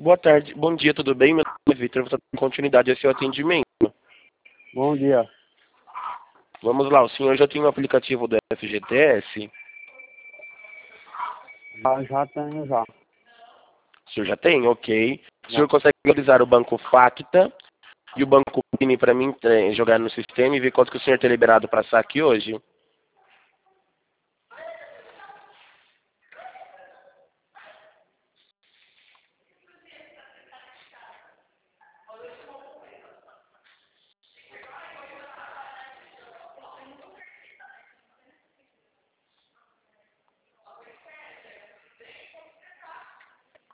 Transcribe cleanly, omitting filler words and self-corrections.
Boa tarde, bom dia, tudo bem? Meu nome é Vitor, vou dar continuidade ao seu atendimento. Bom dia. Vamos lá, o senhor já tem o aplicativo do FGTS? Já tenho já. O senhor já tem? Ok. O Já. senhor consegue utilizar o Banco Facta e o Banco Pini para mim jogar no sistema e ver quanto que o senhor tem liberado para saque hoje?